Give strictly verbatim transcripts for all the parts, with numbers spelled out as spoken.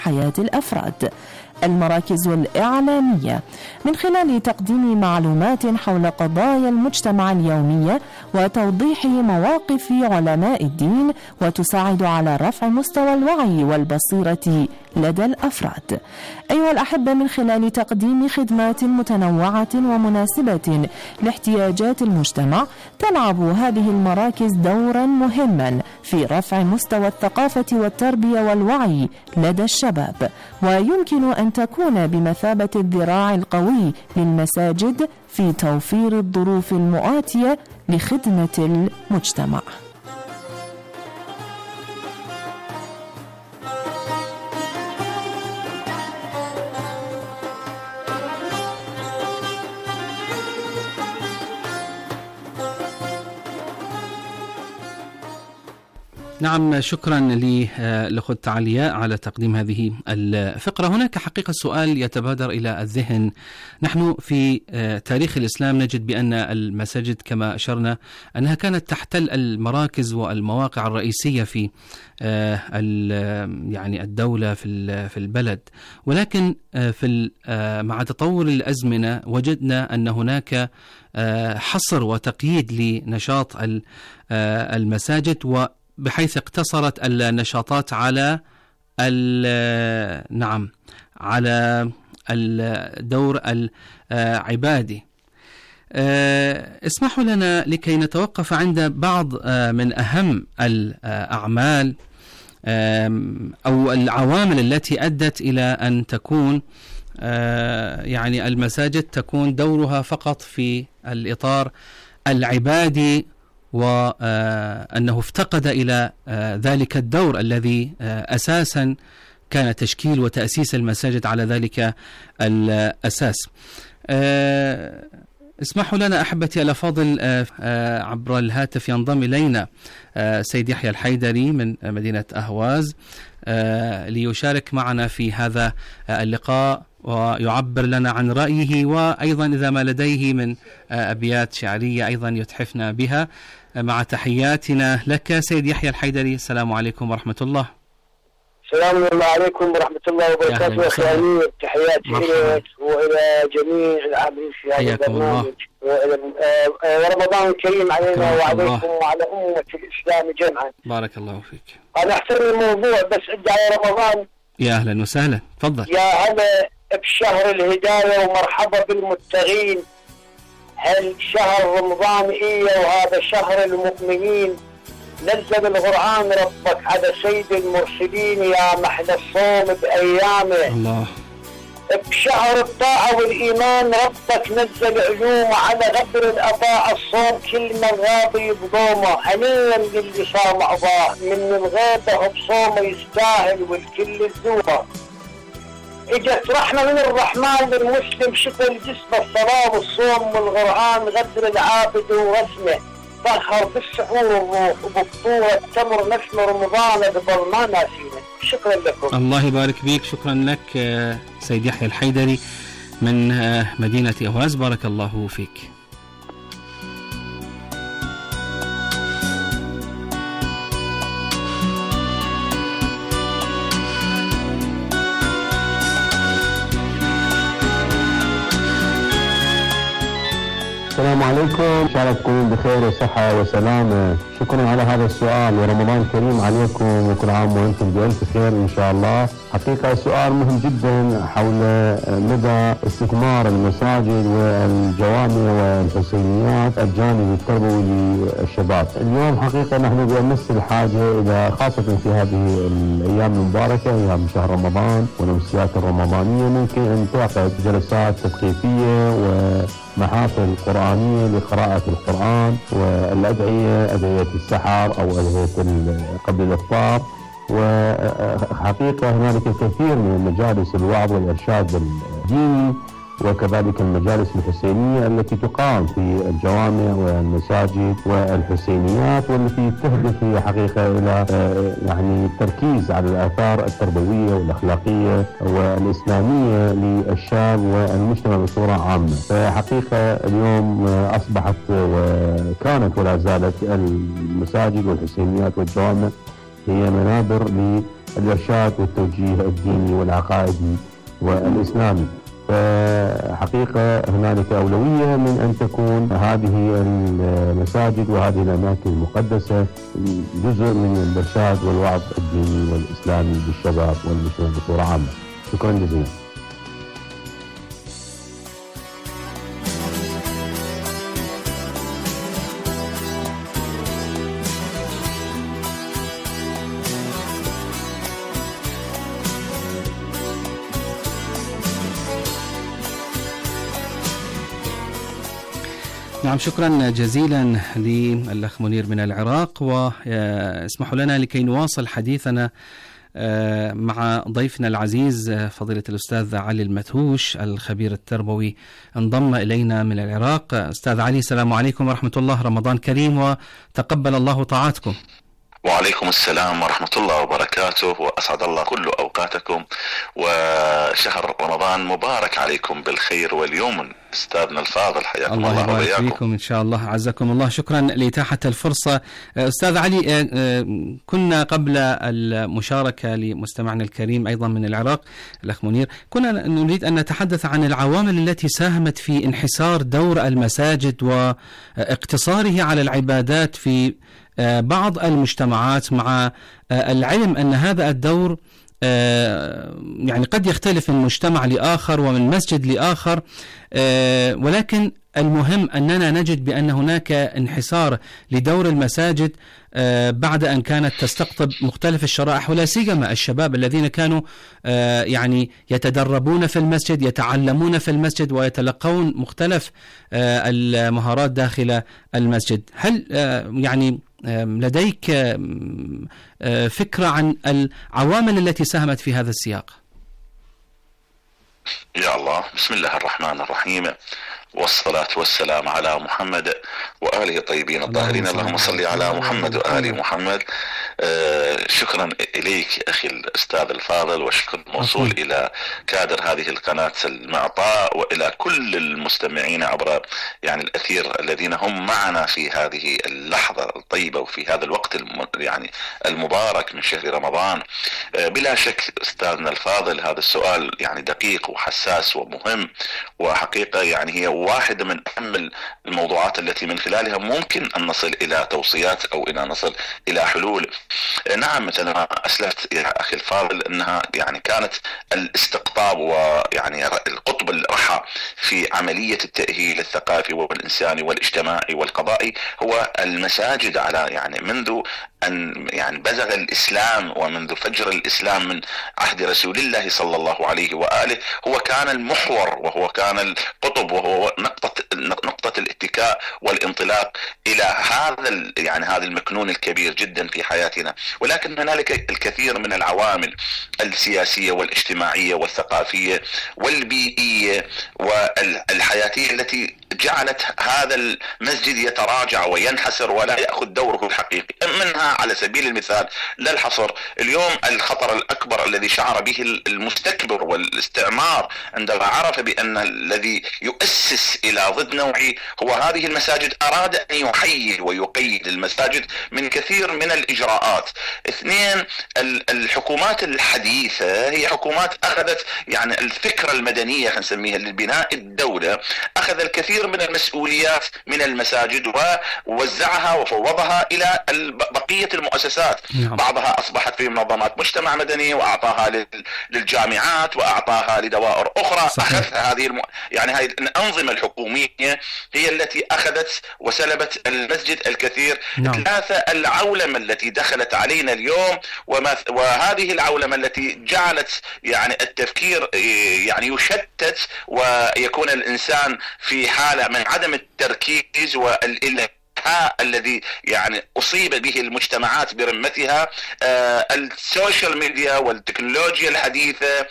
حياة الأفراد. المراكز الإعلامية من خلال تقديم معلومات حول قضايا المجتمع اليومية وتوضيح مواقف علماء الدين، وتساعد على رفع مستوى الوعي والبصيرة لدى الأفراد. أيها الأحبة، من خلال تقديم خدمات متنوعة ومناسبة لاحتياجات المجتمع، تلعب هذه المراكز دورا مهما في رفع مستوى الثقافة والتربية والوعي لدى الشباب، ويمكن أن تكون بمثابة الذراع القوي للمساجد في توفير الظروف المؤاتية لخدمة المجتمع. نعم، شكرا للأخت علياء على تقديم هذه الفقرة. هناك حقيقة سؤال يتبادر إلى الذهن. نحن في تاريخ الإسلام نجد بأن المساجد كما أشرنا أنها كانت تحتل المراكز والمواقع الرئيسية في يعني الدولة في البلد، ولكن في مع تطور الأزمنة وجدنا أن هناك حصر وتقييد لنشاط المساجد، و بحيث اقتصرت النشاطات على نعم على الدور العبادي. اسمحوا لنا لكي نتوقف عند بعض من أهم الأعمال أو العوامل التي أدت إلى أن تكون يعني المساجد تكون دورها فقط في الإطار العبادي، وأنه افتقد إلى ذلك الدور الذي أساسا كان تشكيل وتأسيس المساجد على ذلك الأساس. اسمحوا لنا أحبتي الأفاضل، عبر الهاتف ينضم إلينا سيد يحيى الحيدري من مدينة أهواز ليشارك معنا في هذا اللقاء ويعبر لنا عن رأيه، وأيضا إذا ما لديه من أبيات شعرية أيضا يتحفنا بها. مع تحياتنا لك سيد يحيى الحيدري، السلام عليكم ورحمة الله. السلام عليكم ورحمة الله وبركاته. أخي أمير، تحياتي لك وإلى جميع العاملين في هذا البرنامج، ورمضان كريم علينا وعليكم وعلى أمة الإسلام جمعا. بارك الله فيك. أنا أحترم الموضوع بس عندي على رمضان. يا أهلا وسهلا، تفضل. يا هلا بشهر الهداية ومرحبا بالمتقين. هل شهر رمضان إيه وهذا شهر المؤمنين. نزل القرآن ربك على سيد المرسلين، يا محلى الصوم بأيامه. الله. بشهر الطاعة والإيمان ربك نزل علومه، على غدر الأضاء الصوم كل من غاب بضومه. هنيا للي صام أضاء من الغيبة بصومه، يستاهل والكل الذومه. اجت رحمة من الرحمن للمسلم، شكل جسمه الصلاة والصوم والقرآن، غدر العابد ورسمه. طهر بالسحور الروح وبفطور التمر، نسم رمضان قبل ما ناسينا. شكرا لكم. الله يبارك فيك. شكرا لك سيد يحيى الحيدري من مدينة أهواز، بارك الله فيك. السلام عليكم، إن شاء الله تكونون بخير وصحة وسلامة. شكرا على هذا السؤال، ورمضان كريم عليكم وكل عام وأنتم بألف خير إن شاء الله. حقيقة سؤال مهم جدا حول مدى استثمار المساجد والجوامع والحسينيات الجانب التربوي للشباب. اليوم حقيقة نحن بأمس الحاجة إلى، خاصة في هذه الأيام المباركة، أيام شهر رمضان والأمسيات الرمضانية، ممكن أن تعقد جلسات تثقيفية و محافل قرآنية لقراءة القرآن والأدعية، أدعية السحر أو أدعية قبل الإفطار. وحقيقة هنالك كثير من مجالس الوعظ والإرشاد الديني، وكذلك المجالس الحسينية التي تقام في الجوامع والمساجد والحسينيات، والتي تهدف هي حقيقة إلى يعني التركيز على الآثار التربوية والأخلاقية والإسلامية للشاب والمجتمع بصورة عامة. فحقيقة اليوم أصبحت وكانت ولا زالت المساجد والحسينيات والجوامع هي منابر الإرشاد والتوجيه الديني والعقائدي والإسلامي. فحقيقة هنالك أولوية من أن تكون هذه المساجد وهذه الأماكن المقدسة جزء من الإرشاد والوعظ الديني والإسلامي للشباب والمسلمين بصورة عامة. شكرا جزيلا. نعم، شكرا جزيلا للأخ منير من العراق. واسمحوا لنا لكي نواصل حديثنا مع ضيفنا العزيز فضيلة الأستاذ علي المتهوش الخبير التربوي، انضم إلينا من العراق. أستاذ علي، السلام عليكم ورحمة الله، رمضان كريم وتقبل الله طاعتكم. وعليكم السلام ورحمة الله وبركاته، وأسعد الله كل أوقاتكم، وشهر رمضان مبارك عليكم بالخير واليوم. أستاذنا الفاضل حياكم الله, الله وبياكم. الله يبارك فيكم إن شاء الله، عزكم الله. شكرا لإتاحة الفرصة. أستاذ علي، كنا قبل المشاركة لمستمعنا الكريم أيضا من العراق الأخ منير، كنا نريد أن نتحدث عن العوامل التي ساهمت في انحسار دور المساجد واقتصاره على العبادات في بعض المجتمعات، مع العلم أن هذا الدور يعني قد يختلف من مجتمع لآخر ومن مسجد لآخر، ولكن المهم أننا نجد بأن هناك انحسار لدور المساجد بعد أن كانت تستقطب مختلف الشرائح، ولا سيما الشباب الذين كانوا يعني يتدربون في المسجد، يتعلمون في المسجد، ويتلقون مختلف المهارات داخل المسجد. هل يعني لديك فكرة عن العوامل التي ساهمت في هذا السياق؟ يا الله، بسم الله الرحمن الرحيم، والصلاة والسلام على محمد وآله الطيبين الطاهرين. اللهم صل على محمد وآل محمد. آه شكرا إليك أخي الأستاذ الفاضل، وشكرا موصول إلى كادر هذه القناة المعطاء، وإلى كل المستمعين عبر يعني الأثير الذين هم معنا في هذه اللحظة الطيبة وفي هذا الوقت الم يعني المبارك من شهر رمضان. آه بلا شك أستاذنا الفاضل هذا السؤال يعني دقيق وحساس ومهم، وحقيقة يعني هي واحدة من أهم الموضوعات التي من خلالها ممكن أن نصل إلى توصيات أو إلى نصل إلى حلول. نعم، مثلا أسلفت يا أخي الفاضل أنها يعني كانت الاستقطاب ويعني القطب الرحى في عملية التأهيل الثقافي والإنساني والاجتماعي والقضائي هو المساجد، على يعني منذ أن يعني بزغ الإسلام ومنذ فجر الإسلام من عهد رسول الله صلى الله عليه وآله، هو كان المحور وهو كان القطب وهو نقطة نقطة الاتكاء والانطلاق إلى هذا يعني هذا المكنون الكبير جدا في حياتنا. ولكن هنالك الكثير من العوامل السياسية والاجتماعية والثقافية والبيئية والحياتية التي جعلت هذا المسجد يتراجع وينحسر ولا يأخذ دوره الحقيقي. منها على سبيل المثال لا الحصر اليوم الخطر الأكبر الذي شعر به المستكبر والاستعمار عندما عرف بأن الذي يؤسس إلى ضد نوعي هو هذه المساجد، أراد أن يحيد ويقيد المساجد من كثير من الإجراءات. اثنين، الحكومات الحديثة هي حكومات أخذت يعني الفكرة المدنية نسميها للبناء الدولة، أخذ الكثير من المسؤوليات من المساجد ووزعها وفوضها إلى بقية المؤسسات. نعم. بعضها أصبحت في منظمات مجتمع مدني، وأعطاها للجامعات، وأعطاها لدوائر أخرى. صحيح. أخذ هذه الم... يعني هذه الأنظمة الحكومية هي التي أخذت وسلبت المسجد الكثير. نعم. ثلاثة، العولمة التي دخلت علينا اليوم، وما... وهذه العولمة التي جعلت يعني التفكير يعني يشتت، ويكون الإنسان في حالة من عدم التركيز والإلهاء الذي يعني أصيب به المجتمعات برمتها. آه السوشيال ميديا والتكنولوجيا الحديثة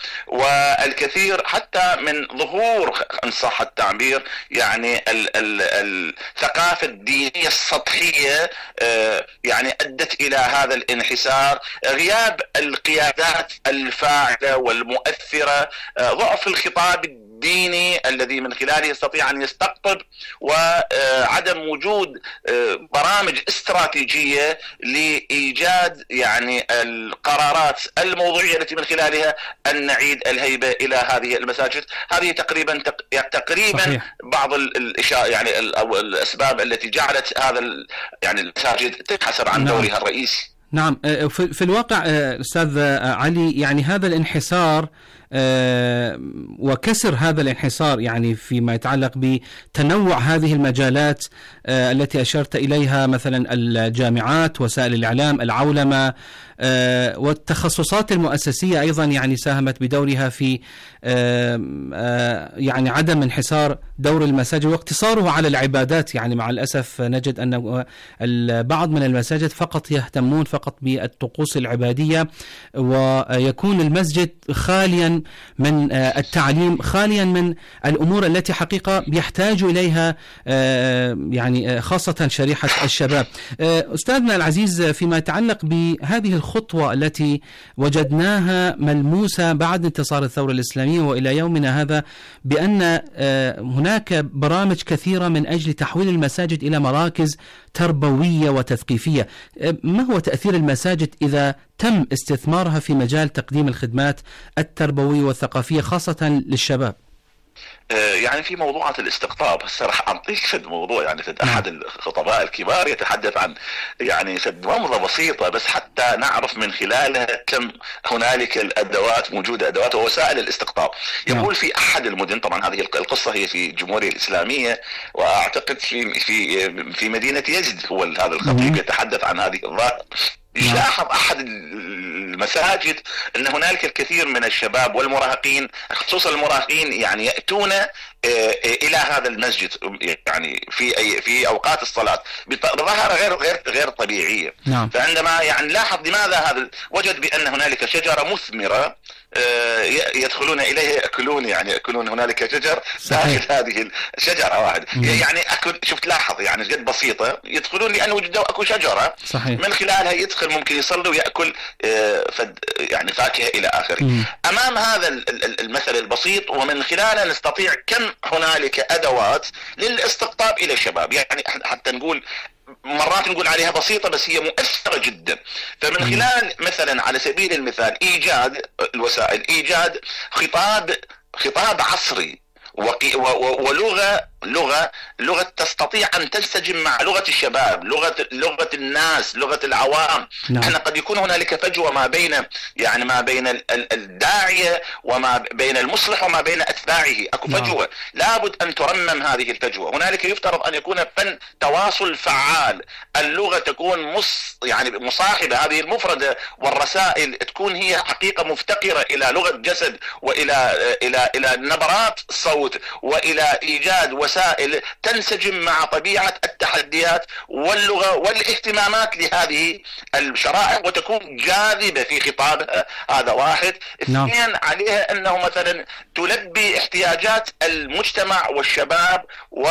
والكثير حتى من ظهور إن صح التعبير يعني ال ال الثقافة الدينية السطحية آه يعني أدت إلى هذا الانحسار. غياب القيادات الفاعلة والمؤثرة، آه ضعف الخطاب الديني الذي من خلاله يستطيع أن يستقطب، وعدم وجود برامج استراتيجية لإيجاد يعني القرارات الموضوعية التي من خلالها أن نعيد الهيبة إلى هذه المساجد. هذه تقريبا تقريبا صحيح. بعض الاشياء يعني الأسباب التي جعلت هذا يعني المساجد تنحسر عن نعم. دورها الرئيسي. نعم. في الواقع أستاذ علي يعني هذا الانحسار وكسر هذا الانحسار يعني فيما يتعلق بتنوع هذه المجالات التي أشرت إليها مثلا الجامعات، وسائل الإعلام، العولمة، والتخصصات المؤسسية أيضا يعني ساهمت بدورها في يعني عدم انحسار دور المساجد واقتصاره على العبادات. يعني مع الأسف نجد أن البعض من المساجد فقط يهتمون فقط بالطقوس العبادية، ويكون المسجد خاليا من التعليم، خاليا من الأمور التي حقيقة يحتاج إليها يعني خاصة شريحة الشباب. أستاذنا العزيز، فيما يتعلق بهذه الخطوة التي وجدناها ملموسة بعد انتصار الثورة الإسلامية وإلى يومنا هذا، بأن هناك برامج كثيرة من أجل تحويل المساجد إلى مراكز تربوية وتثقيفية، ما هو تأثير المساجد إذا تم استثمارها في مجال تقديم الخدمات التربوية والثقافية خاصة للشباب؟ يعني في موضوعات الاستقطاب هسه راح اعطيك فد موضوع، يعني فد احد الخطباء الكبار يتحدث عن يعني فد نمره بسيطه بس حتى نعرف من خلالها كم هنالك الادوات موجوده، ادوات ووسائل الاستقطاب. يقول في احد المدن، طبعا هذه القصه هي في الجمهوريه الاسلاميه، واعتقد في في في مدينه يزد، هو هذا الخطيب يتحدث عن هذه الظاهره. يلاحظ أحد المساجد أن هنالك الكثير من الشباب والمراهقين، خصوصا المراهقين، يعني يأتون إلى هذا المسجد يعني في أي في أوقات الصلاة بظاهرة غير غير غير طبيعية. نعم. فعندما يعني لاحظ لماذا هذا، وجد بأن هنالك شجرة مثمرة يدخلون إليه يأكلون، يعني يأكلون هنالك شجر داخل هذه الشجرة واحد. مم. يعني أكل، شفت لاحظ يعني جد بسيطة، يدخلون لأنه وجدوا أكو شجرة صحيح. من خلالها يدخل ممكن يصلي ويأكل فد يعني فاكهة إلى آخره. مم. أمام هذا المثل البسيط ومن خلاله نستطيع كم هنالك أدوات للاستقطاب إلى الشباب، يعني حتى نقول مرات نقول عليها بسيطة بس هي مؤثرة جدا. فمن خلال مثلا على سبيل المثال إيجاد الوسائل، إيجاد خطاب خطاب عصري ولغة لغة لغة تستطيع أن تنسجم مع لغة الشباب، لغة لغة الناس، لغة العوام. نعم. احنا قد يكون هنالك فجوة ما بين يعني ما بين الداعية وما بين المصلح وما بين أتباعه، أكو فجوة. نعم. لابد أن ترمم هذه الفجوة. هنالك يفترض أن يكون فن تواصل فعال، اللغة تكون مص يعني مصاحبة، هذه المفردة والرسائل تكون هي حقيقة مفتقرة إلى لغة جسد وإلى إلى إلى نبرات صوت وإلى إيجاد وسائل تنسجم مع طبيعة التحديات واللغة والاهتمامات لهذه الشرائح وتكون جاذبة في خطابها. هذا واحد. نعم. اثنين، عليها أنه مثلا تلبي احتياجات المجتمع والشباب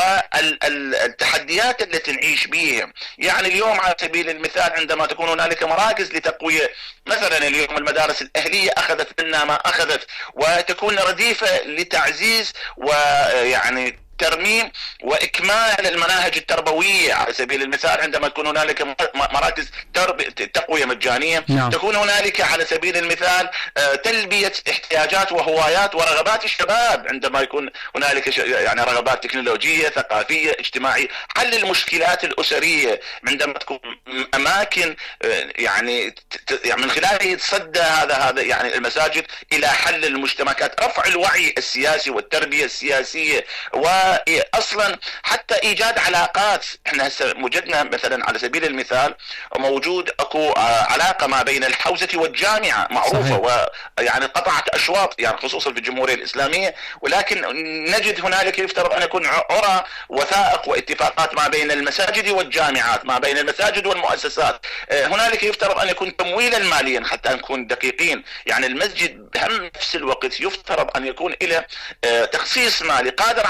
والتحديات التي نعيش بها. يعني اليوم على سبيل المثال عندما تكون هنالك مراكز لتقوية، مثلا اليوم المدارس الأهلية أخذت منا ما أخذت، وتكون رديفة لتعزيز ويعني ترميم وإكمال المناهج التربوية. على سبيل المثال عندما تكون هنالك مراكز تقوية مجانية، نعم. تكون هنالك على سبيل المثال تلبية احتياجات وهوايات ورغبات الشباب، عندما يكون هنالك يعني رغبات تكنولوجية ثقافية اجتماعية، حل المشكلات الأسرية، عندما تكون أماكن يعني من خلالها يتصدى هذا هذا يعني المساجد إلى حل المجتمعات، رفع الوعي السياسي والتربية السياسية، و اصلا حتى ايجاد علاقات. احنا هسه وجدنا مثلا على سبيل المثال موجود اكو علاقه ما بين الحوزه والجامعه معروفه، ويعني قطعت اشواط يعني خصوصا في الجمهوريه الاسلاميه، ولكن نجد هنالك يفترض ان يكون عرى وثائق واتفاقات ما بين المساجد والجامعات، ما بين المساجد والمؤسسات. هنالك يفترض ان يكون تمويلا ماليا حتى نكون دقيقين. يعني المسجد بهم نفس الوقت يفترض ان يكون له تخصيص مالي قادر على إقامة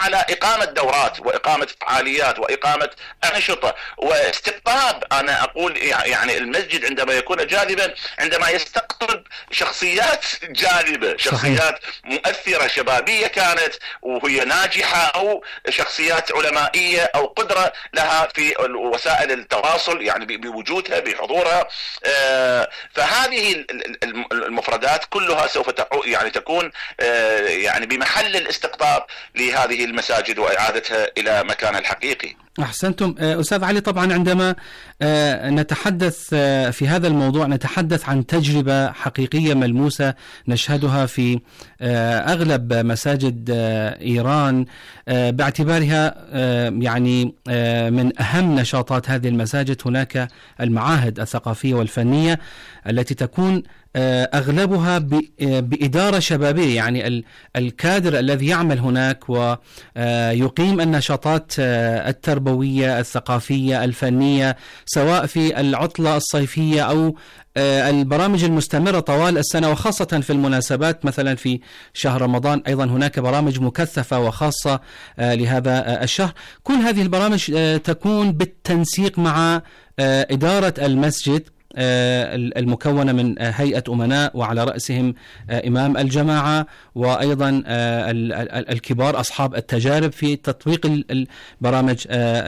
إقامة دورات وإقامة فعاليات وإقامة أنشطة واستقطاب. أنا أقول يعني المسجد عندما يكون جاذبا عندما يستقطب شخصيات جاذبة، شخصيات مؤثرة شبابية كانت وهي ناجحة، أو شخصيات علمائية أو قدرة لها في وسائل التواصل يعني بوجودها بحضورها. فهذه المفردات كلها سوف يعني تكون يعني بمحل الاستقطاب لهذه المساجد وإعادتها إلى مكانها الحقيقي. أحسنتم أستاذ علي. طبعا عندما نتحدث في هذا الموضوع نتحدث عن تجربة حقيقية ملموسة نشهدها في أغلب مساجد إيران باعتبارها يعني من أهم نشاطات هذه المساجد هناك المعاهد الثقافية والفنية التي تكون أغلبها بإدارة شبابية، يعني الكادر الذي يعمل هناك ويقيم النشاطات التربوية الثقافية الفنية سواء في العطلة الصيفية أو البرامج المستمرة طوال السنة، وخاصة في المناسبات مثلا في شهر رمضان أيضا هناك برامج مكثفة وخاصة لهذا الشهر. كل هذه البرامج تكون بالتنسيق مع إدارة المسجد المكونة من هيئة أمناء وعلى رأسهم إمام الجماعة وأيضا الكبار أصحاب التجارب في تطبيق البرامج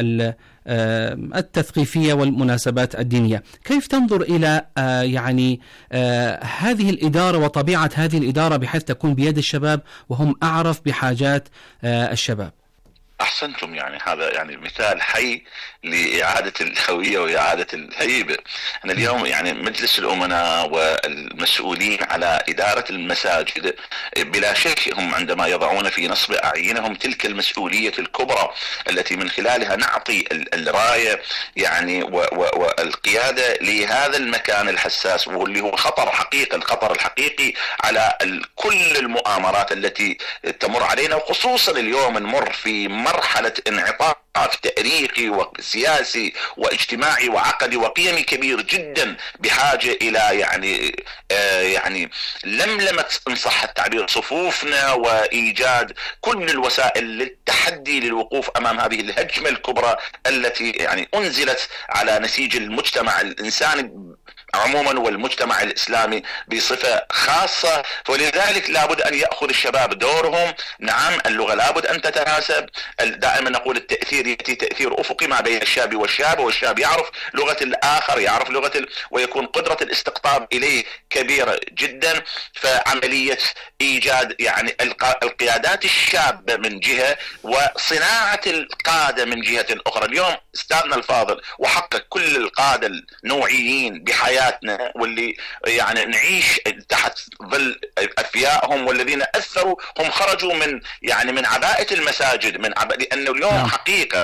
التثقيفية والمناسبات الدينية. كيف تنظر إلى يعني هذه الإدارة وطبيعة هذه الإدارة بحيث تكون بيد الشباب وهم أعرف بحاجات الشباب؟ أحسنتم، يعني هذا يعني مثال حي لإعادة الهوية وإعادة الهيبة. أنا اليوم يعني مجلس الأمناء والمسؤولين على إدارة المساجد بلا شك هم عندما يضعون في نصب أعينهم تلك المسؤولية الكبرى التي من خلالها نعطي الراية يعني والقيادة لهذا المكان الحساس واللي هو خطر حقيقي، الخطر الحقيقي على كل المؤامرات التي تمر علينا، وخصوصا اليوم نمر في مرحلة انعطاف تاريخي وسياسي واجتماعي وعقدي وقيمي كبير جدا بحاجة إلى يعني آه يعني لملمة إن صح التعبير صفوفنا وإيجاد كل الوسائل للتحدي للوقوف أمام هذه الهجمة الكبرى التي يعني أنزلت على نسيج المجتمع الإنساني عموما والمجتمع الإسلامي بصفة خاصة. ولذلك لابد أن يأخذ الشباب دورهم. نعم اللغة لابد أن تتناسب، دائما نقول التأثير يأتي تأثير أفقي ما بين الشاب والشاب، والشاب يعرف لغة الآخر يعرف لغة ال... ويكون قدرة الاستقطاب إليه كبيرة جدا. فعملية إيجاد يعني الق... القيادات الشابة من جهة وصناعة القادة من جهة أخرى. اليوم أستاذنا الفاضل وحقق كل القادة النوعيين بحياة واللي يعني نعيش تحت ظل أفيائهم والذين أثروا هم خرجوا من يعني من عباءة المساجد من عباءة، لأنه اليوم حقيقة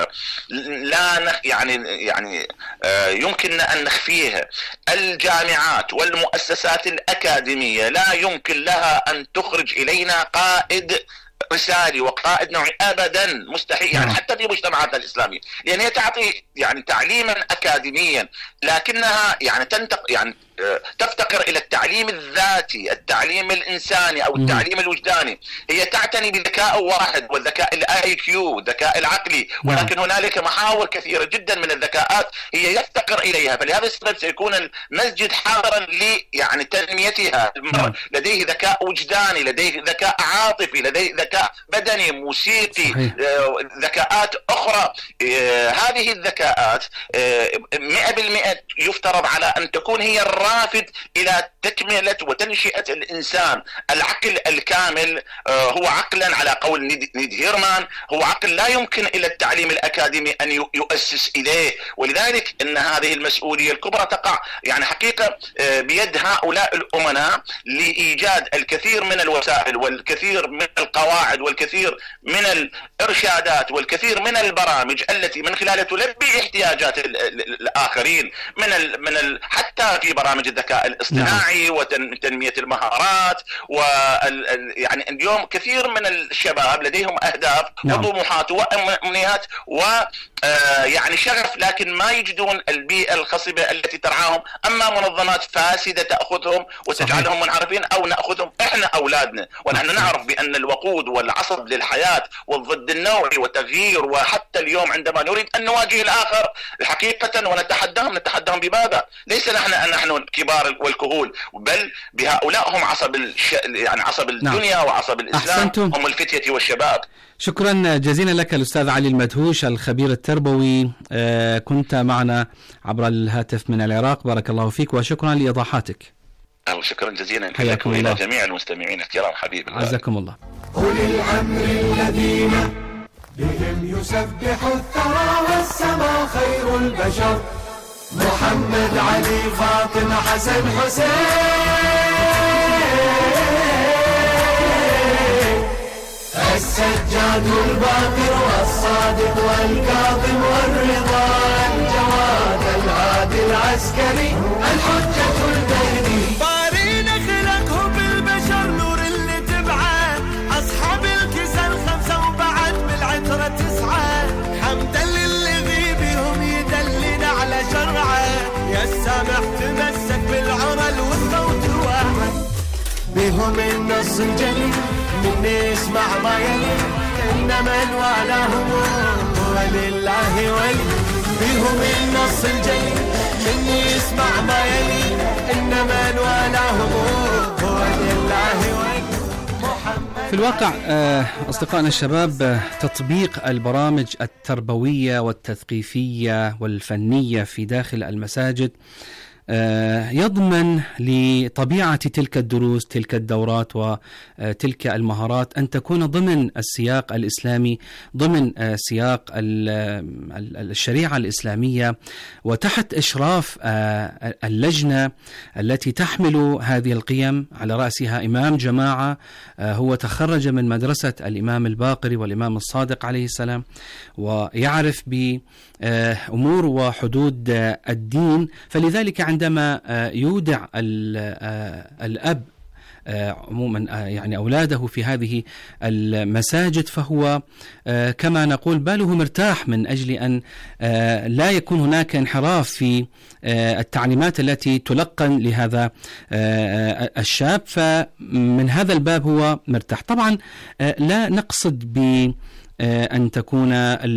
لا نخ يعني يعني آه يمكننا أن نخفيها. الجامعات والمؤسسات الأكاديمية لا يمكن لها أن تخرج إلينا قائد رسالي وقائد نوعي أبدا، مستحيل يعني حتى في مجتمعاتنا الإسلامية، لأن هي تعطي يعني تعليما أكاديميا لكنها يعني تنتق يعني تفتقر إلى التعليم الذاتي، التعليم الإنساني أو التعليم الوجداني. هي تعتني بذكاء واحد والذكاء الآي كيو الذكاء العقلي، ولكن هنالك محاور كثيرة جدا من الذكاءات هي يفتقر إليها. فلهذا السبب سيكون المسجد حاضرا ل يعني تنميتها. لديه ذكاء وجداني، لديه ذكاء عاطفي، لديه ذكاء بدني موسيقي، ذكاءات أخرى. هذه الذكاءات مئة بالمئة يفترض على أن تكون هي الرافد إلى تكملة وتنشئة الإنسان. العقل الكامل هو عقلا على قول نيد هيرمان هو عقل لا يمكن إلى التعليم الأكاديمي أن يؤسس إليه. ولذلك أن هذه المسؤولية الكبرى تقع يعني حقيقة بيد هؤلاء الأمناء لإيجاد الكثير من الوسائل والكثير من القواعد والكثير من الإرشادات والكثير من البرامج التي من خلالها تلبي احتياجات الآخرين من ال من ال حتى في برامج الذكاء الاصطناعي وتنمية المهارات. وال يعني اليوم كثير من الشباب لديهم أهداف وطموحات وأمنيات آه يعني شغف، لكن ما يجدون البيئة الخصبة التي ترعاهم. أما منظمات فاسدة تأخذهم وتجعلهم منحرفين، أو نأخذهم إحنا أولادنا، ونحن نعرف بأن الوقود والعصب للحياة والضد النوعي والتغيير. وحتى اليوم عندما نريد أن نواجه الآخر حقيقة ونتحداهم، نتحداهم بماذا؟ ليس نحن نحن الكبار والكهول، بل بهؤلاء هم عصب الش... يعني عصب الدنيا نعم. وعصب الإسلام. أحسنتم. هم الفتية والشباب. شكرا جزيلا لك الأستاذ علي المدهوش الخبير التربوي، آه كنت معنا عبر الهاتف من العراق. بارك الله فيك وشكرا لإيضاحاتك. شكرا جزيلا لكم وإلى جميع المستمعين الكرام. حبيب الله، عزكم الله. أولي الأمر الذين بهم يسبح الثرى والسماء، خير البشر محمد علي فاطمة حسن حسين، السجاد الباقر والصادق والكاظم والرضا، الجواد الهادي العسكري الحجة البهدي. بارين خلقهم بالبشر نور اللي تبعه، أصحاب الكسى الخمسة وبعد بالعترة تسعة، حمدا للذي بهم يدلنا على شرعه، يا السامح تمسك بالعرى والصوت الواحد، بهم النص الجليل من يسمع ما يلي، إنما الولاهم ولله ولي، بهم النص الجليل من يسمع ما يلي، إنما الولاهم ولله ولي. في الواقع أصدقائنا الشباب، تطبيق البرامج التربوية والتثقيفية والفنية في داخل المساجد يضمن لطبيعة تلك الدروس، تلك الدورات وتلك المهارات أن تكون ضمن السياق الإسلامي، ضمن سياق الشريعة الإسلامية، وتحت إشراف اللجنة التي تحمل هذه القيم، على رأسها إمام جماعة هو تخرج من مدرسة الإمام الباقري والإمام الصادق عليه السلام، ويعرف بأمور وحدود الدين. فلذلك عندما يودع الأب عموما يعني أولاده في هذه المساجد، فهو كما نقول باله مرتاح، من أجل أن لا يكون هناك انحراف في التعليمات التي تلقن لهذا الشاب، فمن هذا الباب هو مرتاح. طبعا لا نقصد ب أن تكون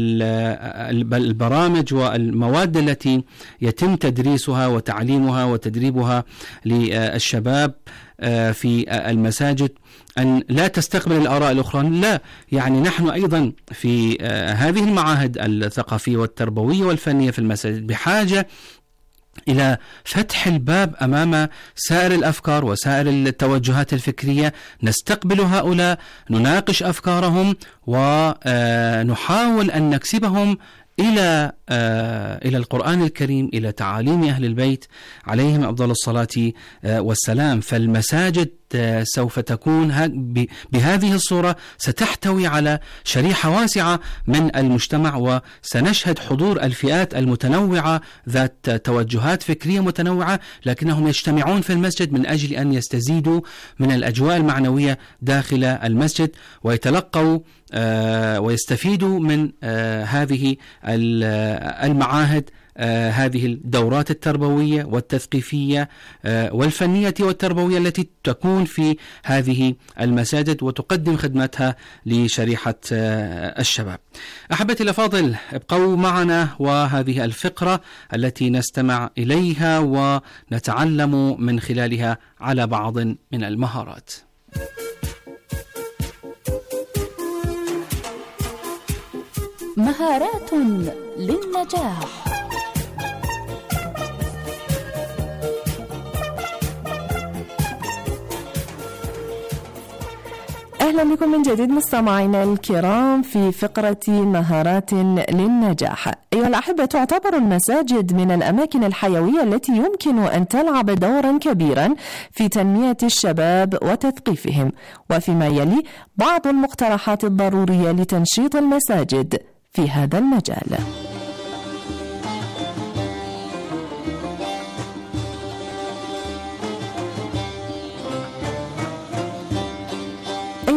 البرامج والمواد التي يتم تدريسها وتعليمها وتدريبها للشباب في المساجد أن لا تستقبل الآراء الأخرى، لا، يعني نحن أيضا في هذه المعاهد الثقافية والتربوية والفنية في المساجد بحاجة إلى فتح الباب أمام سائر الأفكار وسائر التوجهات الفكرية، نستقبل هؤلاء، نناقش أفكارهم، ونحاول أن نكسبهم إلى إلى القرآن الكريم، إلى تعاليم أهل البيت عليهم أفضل الصلاة والسلام. فالمساجد سوف تكون بهذه الصورة، ستحتوي على شريحة واسعة من المجتمع، وسنشهد حضور الفئات المتنوعة ذات توجهات فكرية متنوعة، لكنهم يجتمعون في المسجد من أجل أن يستزيدوا من الأجواء المعنوية داخل المسجد، ويتلقوا ويستفيدوا من هذه المعاهد، آه هذه الدورات التربوية والتثقيفية آه والفنية والتربوية التي تكون في هذه المساجد وتقدم خدمتها لشريحة آه الشباب. أحبتي الأفاضل، ابقوا معنا وهذه الفقرة التي نستمع إليها ونتعلم من خلالها على بعض من المهارات. مهارات للنجاح. أهلا بكم من جديد مستمعينا الكرام في فقرة مهارات للنجاح. أيها الأحبة، تعتبر المساجد من الأماكن الحيوية التي يمكن أن تلعب دورا كبيرا في تنمية الشباب وتثقيفهم، وفيما يلي بعض المقترحات الضرورية لتنشيط المساجد في هذا المجال.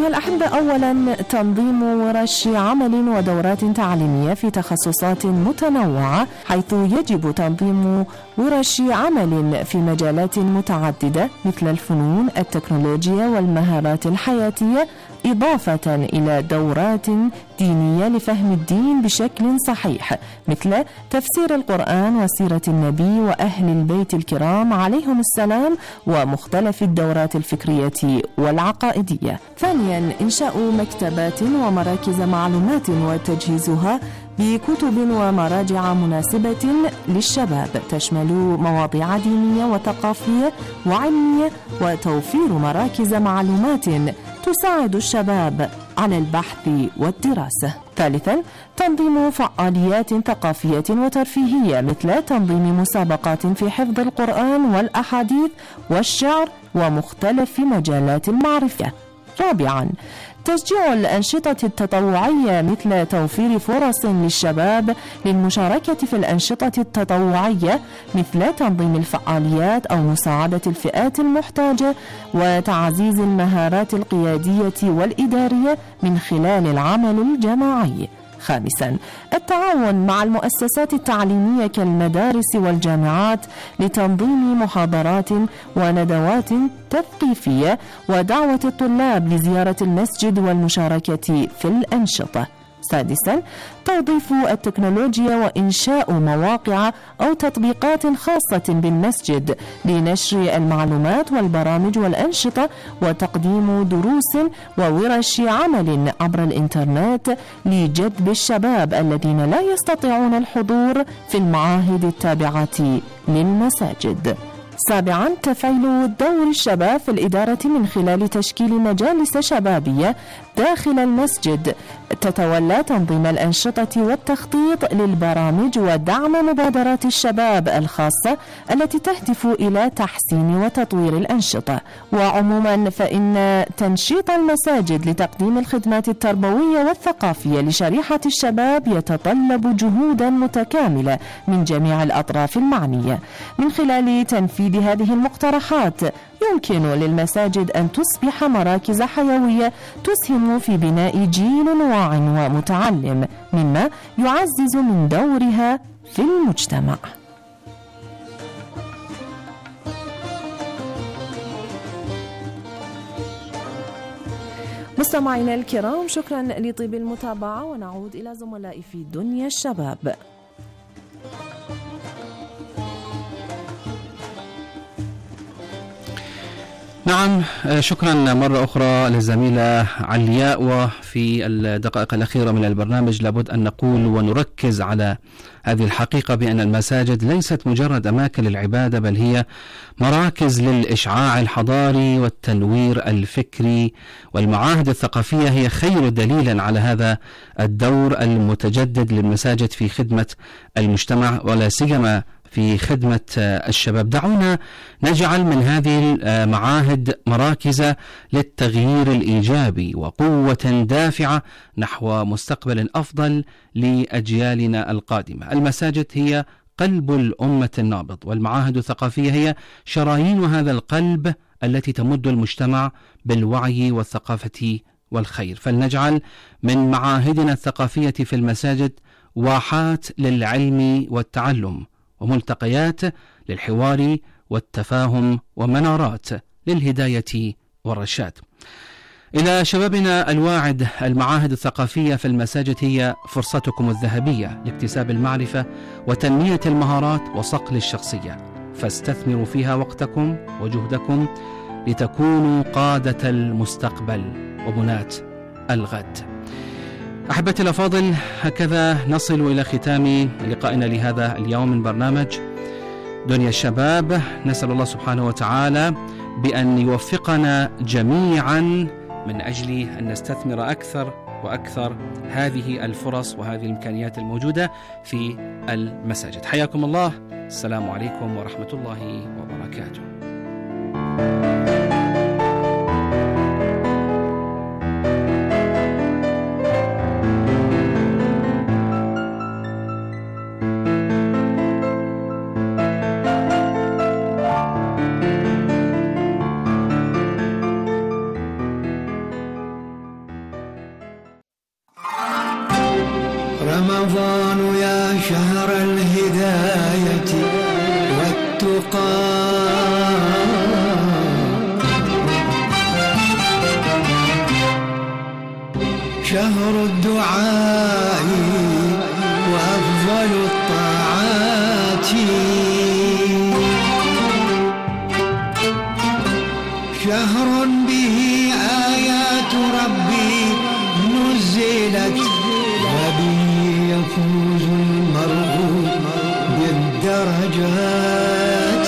أيها الأحبة، أولا تنظيم ورش عمل ودورات تعليمية في تخصصات متنوعة، حيث يجب تنظيم ورش عمل في مجالات متعددة مثل الفنون، التكنولوجيا والمهارات الحياتية، إضافة إلى دورات دينية لفهم الدين بشكل صحيح مثل تفسير القرآن وسيرة النبي وأهل البيت الكرام عليهم السلام ومختلف الدورات الفكرية والعقائدية. ثانيا إنشاء مكتبات ومراكز معلومات وتجهيزها بكتب ومراجع مناسبة للشباب تشمل مواضيع دينية وثقافية وعلمية، وتوفير مراكز معلومات تساعد الشباب على البحث والدراسة. ثالثا تنظيم فعاليات ثقافية وترفيهية مثل تنظيم مسابقات في حفظ القرآن والأحاديث والشعر ومختلف مجالات المعرفة. رابعا تشجيع الأنشطة التطوعية مثل توفير فرص للشباب للمشاركة في الأنشطة التطوعية مثل تنظيم الفعاليات أو مساعدة الفئات المحتاجة وتعزيز المهارات القيادية والإدارية من خلال العمل الجماعي. خامسا التعاون مع المؤسسات التعليمية كالمدارس والجامعات لتنظيم محاضرات وندوات تثقيفية ودعوة الطلاب لزيارة المسجد والمشاركة في الأنشطة. سادسا توظيف التكنولوجيا وإنشاء مواقع أو تطبيقات خاصة بالمسجد لنشر المعلومات والبرامج والأنشطة وتقديم دروس وورش عمل عبر الإنترنت لجذب الشباب الذين لا يستطيعون الحضور في المعاهد التابعة للمساجد. سابعا تفعيل دور الشباب في الإدارة من خلال تشكيل مجالس شبابية داخل المسجد تتولى تنظيم الأنشطة والتخطيط للبرامج ودعم مبادرات الشباب الخاصة التي تهدف إلى تحسين وتطوير الأنشطة. وعموما فإن تنشيط المساجد لتقديم الخدمات التربوية والثقافية لشريحة الشباب يتطلب جهودا متكاملة من جميع الأطراف المعنية. من خلال تنفيذ هذه المقترحات يمكن للمساجد أن تصبح مراكز حيوية تسهم في بناء جيل واع ومتعلم، مما يعزز من دورها في المجتمع. مستمعينا الكرام، شكرا لطيب المتابعة، ونعود إلى زملائي في دنيا الشباب. نعم، شكرا مرة أخرى للزميلة علياء. وفي الدقائق الأخيرة من البرنامج لابد أن نقول ونركز على هذه الحقيقة بأن المساجد ليست مجرد أماكن للعبادة، بل هي مراكز للإشعاع الحضاري والتنوير الفكري، والمعاهد الثقافية هي خير دليل على هذا الدور المتجدد للمساجد في خدمة المجتمع ولا سيما في خدمة الشباب. دعونا نجعل من هذه المعاهد مراكز للتغيير الإيجابي وقوة دافعة نحو مستقبل أفضل لأجيالنا القادمة. المساجد هي قلب الأمة النابض، والمعاهد الثقافية هي شرايين هذا القلب التي تمد المجتمع بالوعي والثقافة والخير. فلنجعل من معاهدنا الثقافية في المساجد واحات للعلم والتعلم، وملتقيات للحوار والتفاهم، ومنارات للهداية والرشاد. إلى شبابنا الواعد، المعاهد الثقافية في المساجد هي فرصتكم الذهبية لاكتساب المعرفة وتنمية المهارات وصقل الشخصية، فاستثمروا فيها وقتكم وجهدكم لتكونوا قادة المستقبل وبناة الغد. أحبتي الأفاضل، هكذا نصل إلى ختام لقائنا لهذا اليوم من برنامج دنيا الشباب. نسأل الله سبحانه وتعالى بأن يوفقنا جميعا من أجل أن نستثمر أكثر وأكثر هذه الفرص وهذه الإمكانيات الموجودة في المساجد. حياكم الله، السلام عليكم ورحمة الله وبركاته. رمضان يا شهر الهداية والتقى، شهر الدعاء وأفضل الطاعات، شهر به آيات ربي نزلت، وبه يفوز المرء بالدرجات.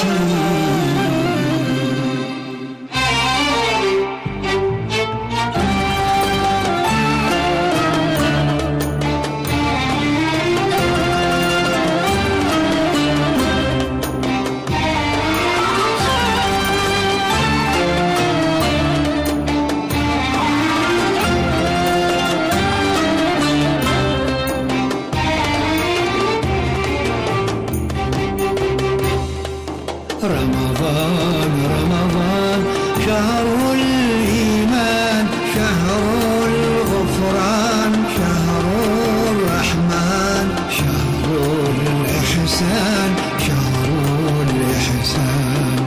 رمضان رمضان شهر الإيمان، شهر الغفران، شهر الرحمن، شهر الإحسان، شهر الإحسان.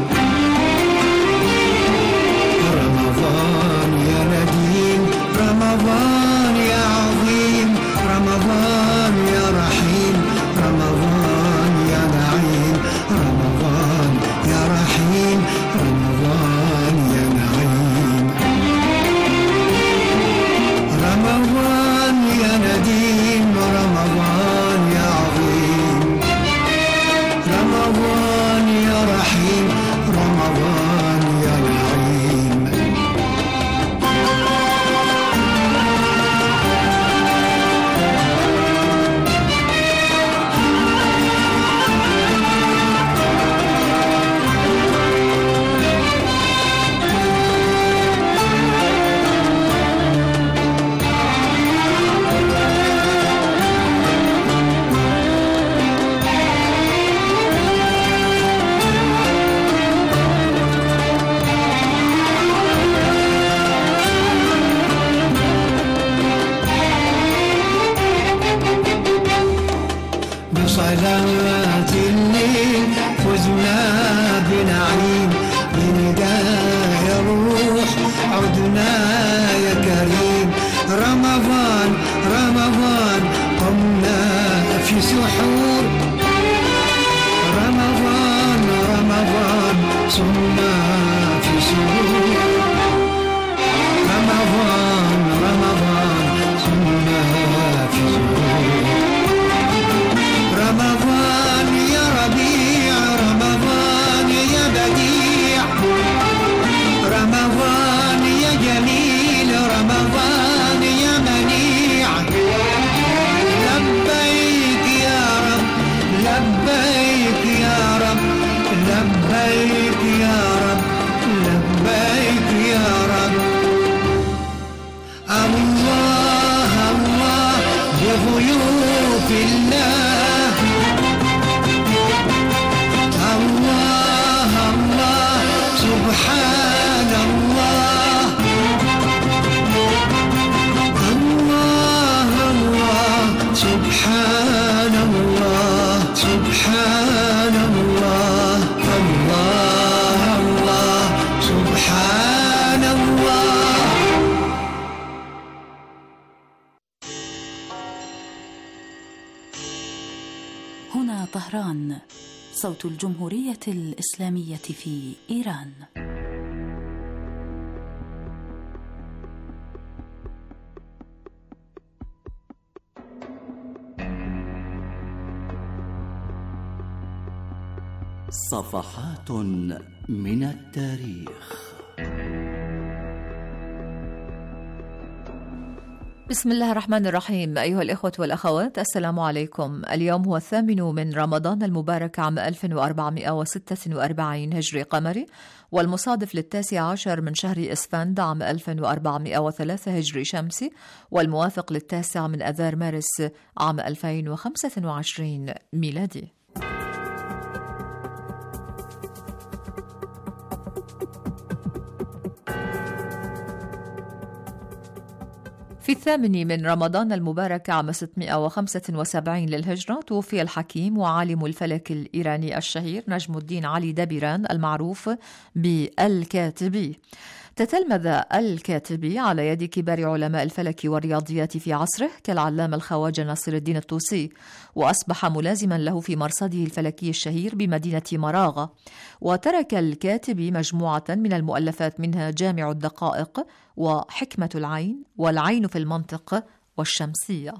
رمضان يا نديم، رمضان يا عظيم، رمضان يا رحيم، رمضان يا نعيم، رمضان يا رحيم، رمضان يا نعيم. رمضان يا نديم، رمضان يا عظيم، رمضان يا رحيم، رمضان يا نعيم. بصلاة الليل فزنا بنعيم، بنداء الروح عدنا يا كريم. رمضان رمضان قمنا في سحور، رمضان رمضان صمنا في سرور، رمضان رمضان صمنا في سرور. رمضان يا ربيع، رمضان يا بديع، رمضان يا جميل، رمضان يا منيع. لبيك يا رب، لبيك يا رب، لبيك يا رب، لبيك يا رب. الله الله بضيوف الله، الله الله سبحان الله، الله الله سبحان الله، سبحان الله، الله الله سبحان الله. هنا طهران، صوت الجمهورية الإسلامية في إيران. صفحات من التاريخ. بسم الله الرحمن الرحيم. أيها الإخوة والأخوات، السلام عليكم. اليوم هو الثامن من رمضان المبارك عام ألف وأربعمائة وستة وأربعين هجري قمري، والمصادف للتاسع عشر من شهر إسفند عام ألف وأربعمائة وثلاثة هجري شمسي، والموافق للتاسع من أذار مارس عام ألفين وخمسة وعشرين ميلادي. في الثامن من رمضان المبارك عام ستمائة وخمسة وسبعين للهجرة توفي الحكيم وعالم الفلك الإيراني الشهير نجم الدين علي دبيران المعروف بالكاتبي. تتلمذ الكاتبي على يد كبار علماء الفلك والرياضيات في عصره كالعلامة الخواجة ناصر الدين الطوسي، وأصبح ملازما له في مرصده الفلكي الشهير بمدينة مراغة. وترك الكاتبي مجموعة من المؤلفات منها جامع الدقائق وحكمة العين والعين في المنطق والشمسية.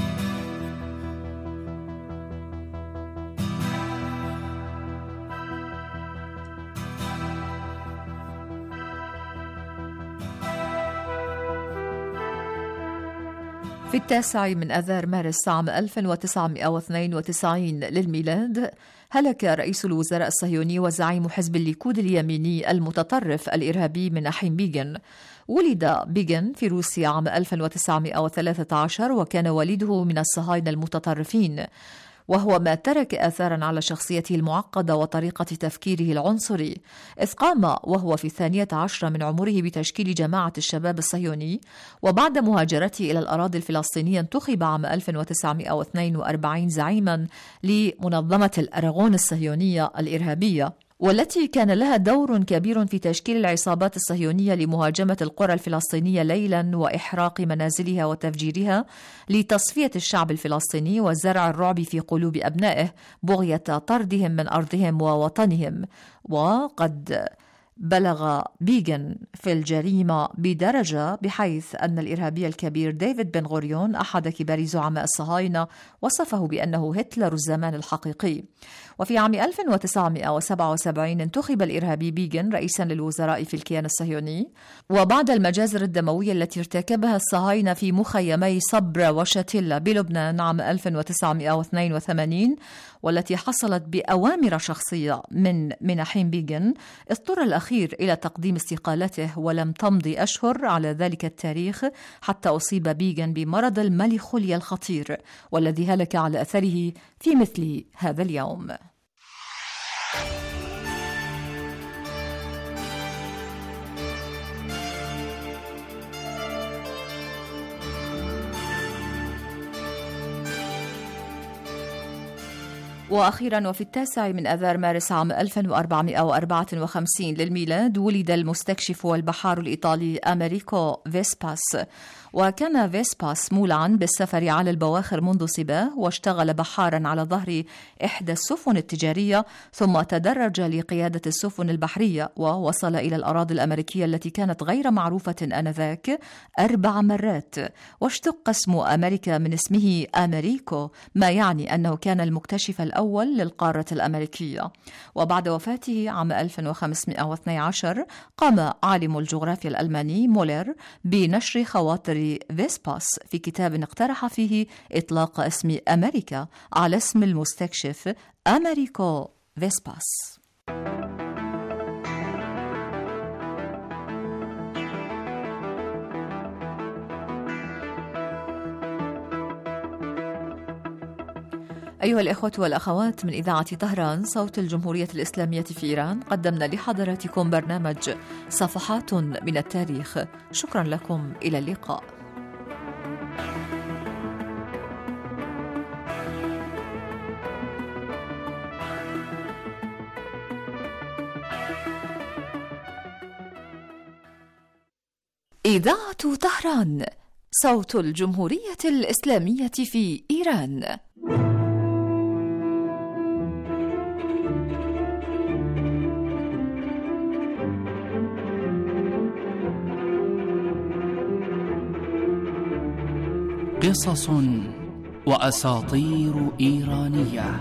في التاسع من أذار مارس عام ألف وتسعمائة واثنين وتسعين للميلاد هلك رئيس الوزراء الصهيوني وزعيم حزب الليكود اليميني المتطرف الإرهابي مناحيم بيغن. ولد بيغن في روسيا عام ألف وتسعمائة وثلاثة عشر وكان والده من الصهاينة المتطرفين، وهو ما ترك آثاراً على شخصيته المعقدة وطريقة تفكيره العنصري، إذ قام وهو في الثانية عشرة من عمره بتشكيل جماعة الشباب الصهيوني، وبعد مهاجرته إلى الأراضي الفلسطينية انتخب عام ألف وتسعمائة واثنين وأربعين زعيماً لمنظمة الأراغون الصهيونية الإرهابية، والتي كان لها دور كبير في تشكيل العصابات الصهيونية لمهاجمة القرى الفلسطينية ليلا وإحراق منازلها وتفجيرها لتصفية الشعب الفلسطيني وزرع الرعب في قلوب أبنائه بغية طردهم من أرضهم ووطنهم. وقد بلغ بيغن في الجريمة بدرجة بحيث أن الإرهابي الكبير ديفيد بن غوريون أحد كبار زعماء الصهاينة وصفه بأنه هتلر الزمان الحقيقي. وفي عام ألف وتسعمائة وسبعة وسبعين انتخب الإرهابي بيغن رئيسا للوزراء في الكيان الصهيوني، وبعد المجازر الدموية التي ارتكبها الصهاينة في مخيمي صبرا وشاتيلا بلبنان عام ألف وتسعمائة واثنين وثمانين والتي حصلت بأوامر شخصية من مناحيم بيغن، اضطر الأخير إلى تقديم استقالته، ولم تمضي أشهر على ذلك التاريخ حتى أصيب بيغن بمرض الميلانخوليا الخطير والذي هلك على أثره في مثل هذا اليوم. وأخيرا وفي التاسع من أذار مارس عام ألف وأربعمائة وأربعة وخمسين للميلاد ولد المستكشف والبحار الإيطالي أمريكو فيسباس. وكان فيسباس مولعا بالسفر على البواخر منذ صباه، واشتغل بحارا على ظهر إحدى السفن التجارية، ثم تدرج لقيادة السفن البحرية ووصل إلى الأراضي الأمريكية التي كانت غير معروفة آنذاك أربع مرات، واشتق اسم أمريكا من اسمه أمريكو، ما يعني أنه كان المكتشف الأول للقارة الأمريكية. وبعد وفاته عام ألف وخمسمائة واثني عشر قام عالم الجغرافيا الألماني مولر بنشر خواطر فيسباس في كتاب اقترح فيه إطلاق اسم أمريكا على اسم المستكشف أمريكو فيسباس. أيها الإخوة والأخوات، من إذاعة طهران صوت الجمهورية الإسلامية في إيران، قدمنا لحضراتكم برنامج صفحات من التاريخ. شكرا لكم، إلى اللقاء. إذاعة طهران صوت الجمهورية الإسلامية في إيران. قصص وأساطير إيرانية.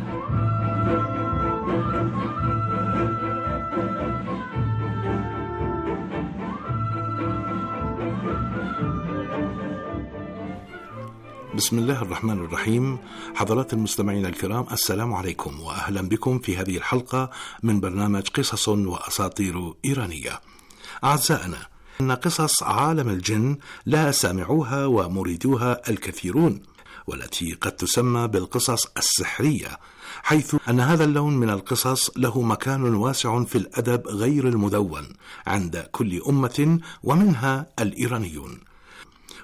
بسم الله الرحمن الرحيم. حضرات المستمعين الكرام، السلام عليكم وأهلا بكم في هذه الحلقة من برنامج قصص وأساطير إيرانية. أعزائنا، إن قصص عالم الجن لها سامعوها ومريدوها الكثيرون، والتي قد تسمى بالقصص السحرية، حيث أن هذا اللون من القصص له مكان واسع في الأدب غير المدون عند كل أمة ومنها الإيرانيون.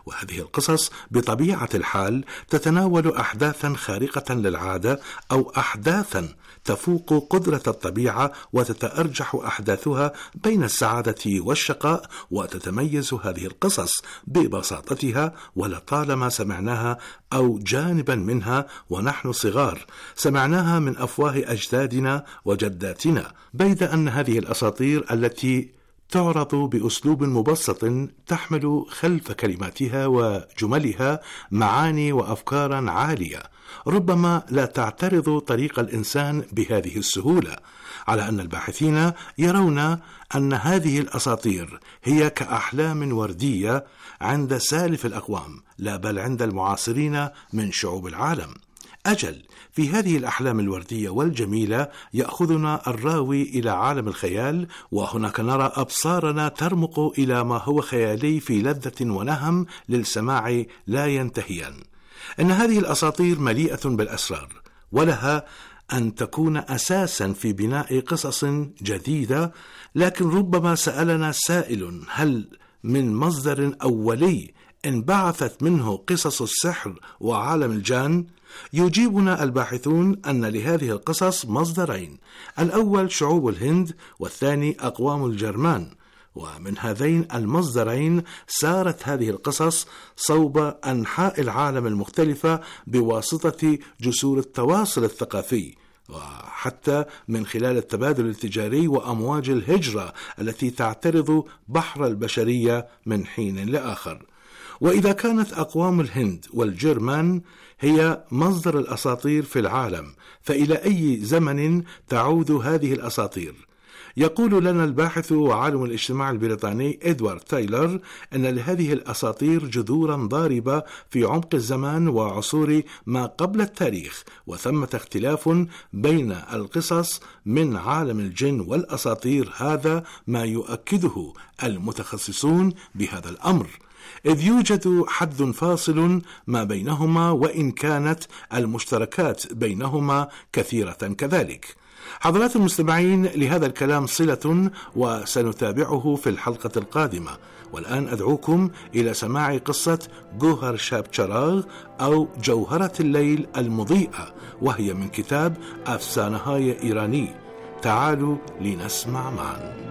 وهذه القصص بطبيعة الحال تتناول أحداثا خارقة للعادة أو أحداثا تفوق قدرة الطبيعة، وتتأرجح أحداثها بين السعادة والشقاء، وتتميز هذه القصص ببساطتها، ولطالما سمعناها أو جانبا منها ونحن صغار، سمعناها من أفواه أجدادنا وجداتنا، بيد أن هذه الأساطير التي تعرض بأسلوب مبسط تحمل خلف كلماتها وجملها معاني وأفكارا عالية، ربما لا تعترض طريق الإنسان بهذه السهولة، على أن الباحثين يرون أن هذه الأساطير هي كأحلام وردية عند سالف الأقوام، لا بل عند المعاصرين من شعوب العالم. أجل، في هذه الأحلام الوردية والجميلة يأخذنا الراوي إلى عالم الخيال، وهناك نرى أبصارنا ترمق إلى ما هو خيالي في لذة ونهم للسماع لا ينتهيان. إن هذه الأساطير مليئة بالأسرار، ولها أن تكون أساسا في بناء قصص جديدة، لكن ربما سألنا سائل: هل من مصدر أولي انبعثت منه قصص السحر وعالم الجان؟ يجيبنا الباحثون أن لهذه القصص مصدرين، الأول شعوب الهند، والثاني أقوام الجرمان، ومن هذين المصدرين سارت هذه القصص صوب أنحاء العالم المختلفة بواسطة جسور التواصل الثقافي، وحتى من خلال التبادل التجاري وأمواج الهجرة التي تعترض بحر البشرية من حين لآخر. وإذا كانت أقوام الهند والجرمان هي مصدر الأساطير في العالم، فإلى أي زمن تعود هذه الأساطير؟ يقول لنا الباحث وعالم الاجتماع البريطاني إدوارد تايلر أن لهذه الأساطير جذورا ضاربة في عمق الزمان وعصور ما قبل التاريخ، وثمة اختلاف بين القصص من عالم الجن والأساطير، هذا ما يؤكده المتخصصون بهذا الأمر، إذ يوجد حد فاصل ما بينهما، وإن كانت المشتركات بينهما كثيرة كذلك. حضرات المستمعين، لهذا الكلام صلة وسنتابعه في الحلقة القادمة، والآن أدعوكم إلى سماع قصة جوهر شاب چراغ أو جوهرة الليل المضيئة، وهي من كتاب أفسانه‌های إيراني. تعالوا لنسمع معا.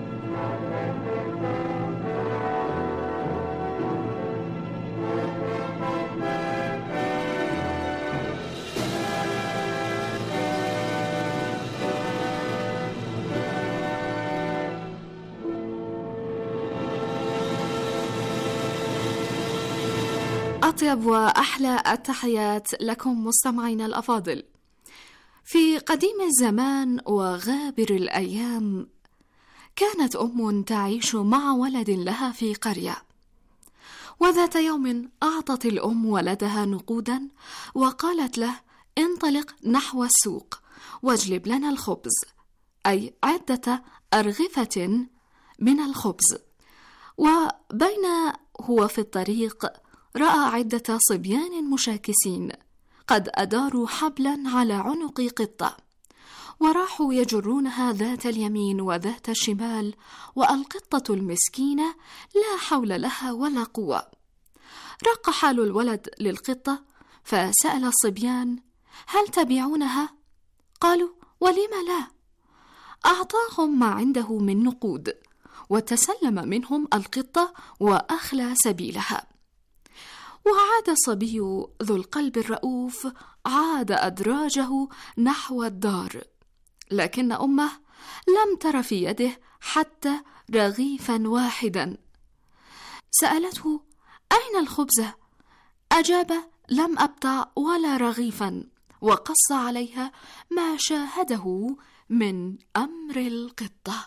أطيب وأحلى التحيات لكم مستمعين الأفاضل. في قديم الزمان وغابر الأيام، كانت أم تعيش مع ولد لها في قرية، وذات يوم أعطت الأم ولدها نقودا وقالت له: انطلق نحو السوق واجلب لنا الخبز، أي عدة أرغفة من الخبز. وبين هو في الطريق رأى عدة صبيان مشاكسين قد أداروا حبلا على عنق قطة، وراحوا يجرونها ذات اليمين وذات الشمال، والقطة المسكينة لا حول لها ولا قوة. رق حال الولد للقطة، فسأل الصبيان: هل تبيعونها؟ قالوا: ولم لا. أعطاهم ما عنده من نقود، وتسلم منهم القطة وأخلى سبيلها. وعاد الصبي ذو القلب الرؤوف، عاد أدراجه نحو الدار، لكن أمه لم تر في يده حتى رغيفا واحدا. سألته: أين الخبز؟ أجاب: لم أبتع ولا رغيفا، وقص عليها ما شاهده من أمر القطة.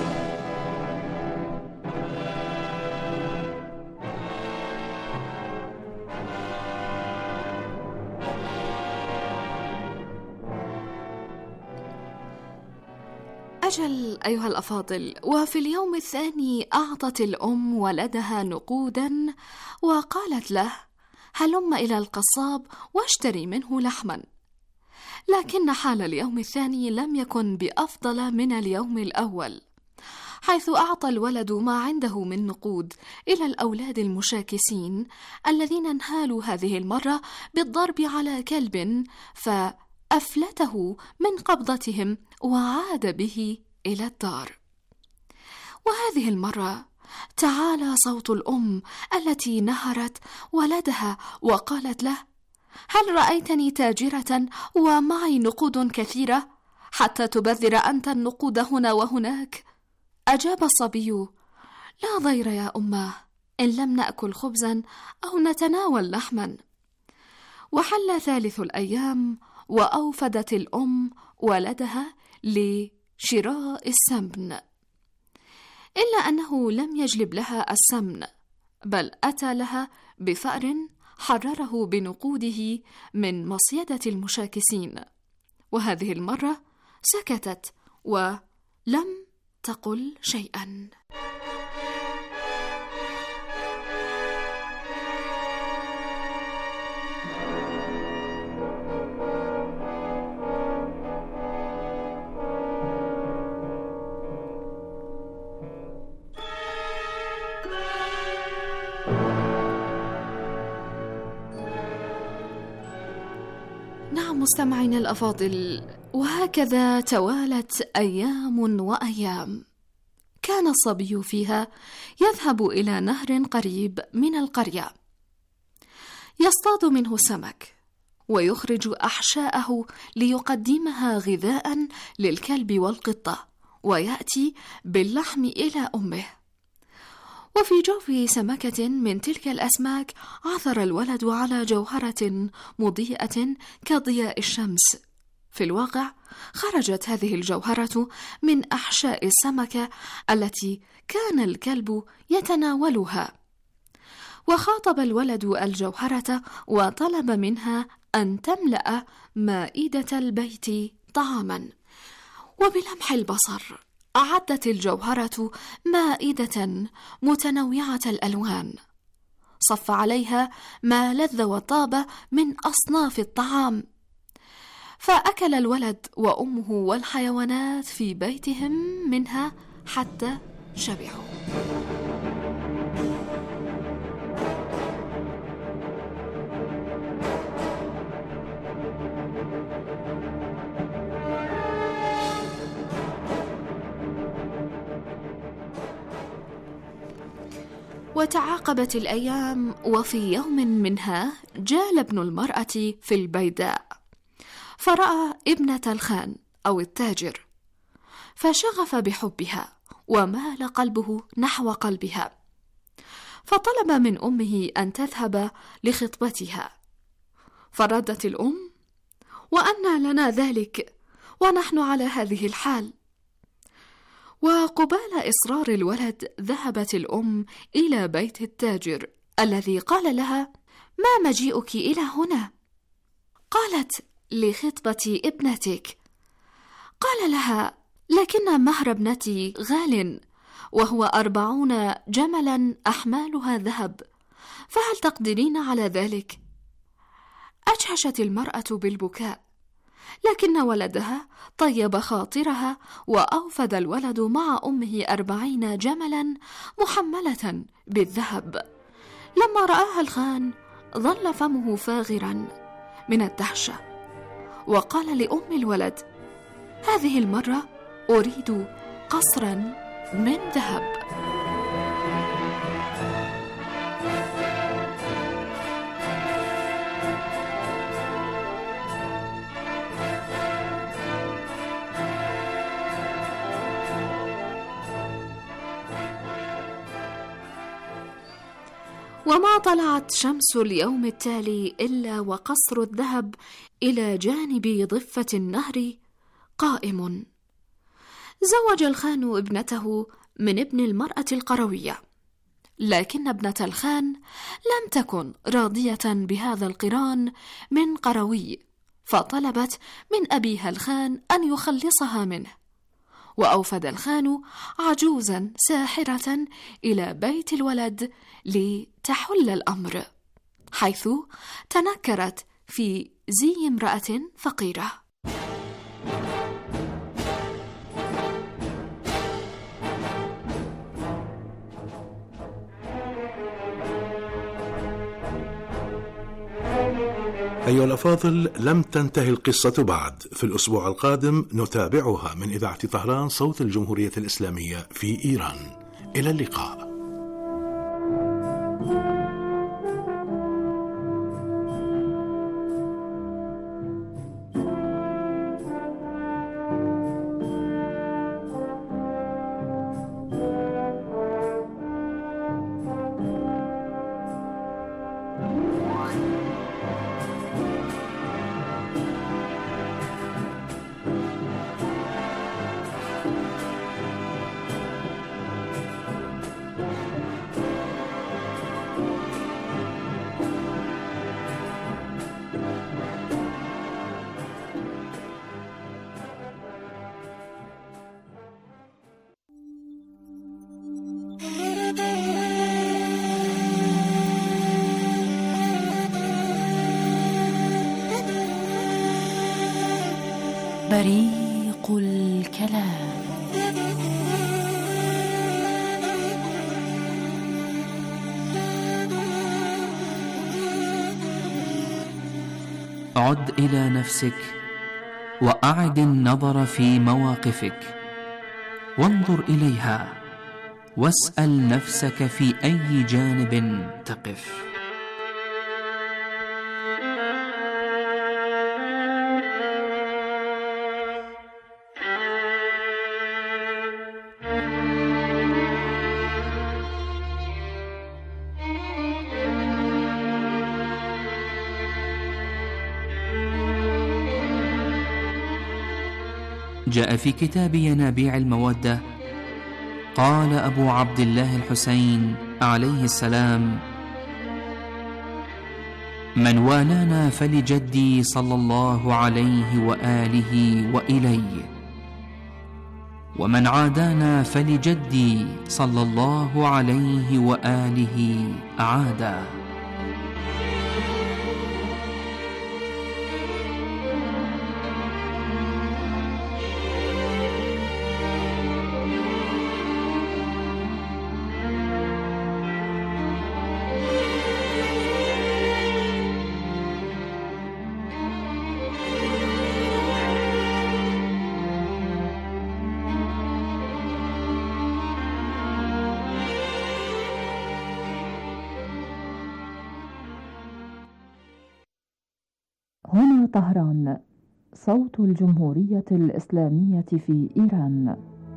أجل أيها الأفاضل، وفي اليوم الثاني أعطت الأم ولدها نقودا وقالت له: هلم إلى القصاب واشتري منه لحما. لكن حال اليوم الثاني لم يكن بأفضل من اليوم الأول، حيث أعطى الولد ما عنده من نقود إلى الأولاد المشاكسين الذين انهالوا هذه المرة بالضرب على كلب فأفلته من قبضتهم وعاد به إلى الدار. وهذه المرة تعالى صوت الأم التي نهرت ولدها وقالت له: هل رأيتني تاجرة ومعي نقود كثيرة حتى تبذر أنت النقود هنا وهناك؟ أجاب الصبي: لا ضير يا أماه، إن لم نأكل خبزا أو نتناول لحما. وحل ثالث الأيام وأوفدت الأم ولدها لشراء السمن، إلا أنه لم يجلب لها السمن، بل أتى لها بفأر حرره بنقوده من مصيدة المشاكسين. وهذه المرة سكتت ولم تقل شيئا. نعم مستمعينا الأفاضل، وهكذا توالت أيام وأيام. كان الصبي فيها يذهب إلى نهر قريب من القرية يصطاد منه سمك ويخرج أحشاءه ليقدمها غذاء للكلب والقطة، ويأتي باللحم إلى أمه. وفي جوف سمكة من تلك الأسماك عثر الولد على جوهرة مضيئة كضياء الشمس. في الواقع خرجت هذه الجوهرة من أحشاء السمكة التي كان الكلب يتناولها. وخاطب الولد الجوهرة وطلب منها أن تملأ مائدة البيت طعاما. وبلمح البصر أعدت الجوهرة مائدة متنوعة الألوان، صف عليها ما لذ وطاب من أصناف الطعام، فأكل الولد وأمه والحيوانات في بيتهم منها حتى شبعوا. وتعاقبت الأيام، وفي يوم منها جال ابن المرأة في البيداء فرأى ابنة الخان أو التاجر، فشغف بحبها ومال قلبه نحو قلبها، فطلب من أمه أن تذهب لخطبتها. فردت الأم: وأنى لنا ذلك ونحن على هذه الحال؟ وقبال إصرار الولد ذهبت الأم إلى بيت التاجر الذي قال لها: ما مجيئك إلى هنا؟ قالت: لخطبة ابنتك. قال لها: لكن مهر ابنتي غال، وهو أربعون جملا أحمالها ذهب، فهل تقدرين على ذلك؟ أجهشت المرأة بالبكاء، لكن ولدها طيب خاطرها، وأوفد الولد مع أمه أربعين جملا محملة بالذهب. لما رآها الخان ظل فمه فاغرا من الدهشة، وقال لأم الولد: هذه المرة أريد قصرا من ذهب. وما طلعت شمس اليوم التالي إلا وقصر الذهب إلى جانب ضفة النهر قائم. زوج الخان ابنته من ابن المرأة القروية، لكن ابنة الخان لم تكن راضية بهذا القران من قروي، فطلبت من أبيها الخان أن يخلصها منه. وأوفد الخان عجوزا ساحرة إلى بيت الولد لتحل الأمر، حيث تنكرت في زي امرأة فقيرة. أيها الأفاضل، لم تنتهي القصة بعد. في الأسبوع القادم نتابعها من إذاعة طهران صوت الجمهورية الإسلامية في إيران. إلى اللقاء. بريق الكلام. عد إلى نفسك وأعد النظر في مواقفك، وانظر إليها واسأل نفسك في أي جانب تقف. جاء في كتاب ينابيع المودة، قال أبو عبد الله الحسين عليه السلام: من والانا فلجدي صلى الله عليه وآله وإليه، ومن عادانا فلجدي صلى الله عليه وآله عادا. هنا طهران، صوت الجمهورية الإسلامية في إيران.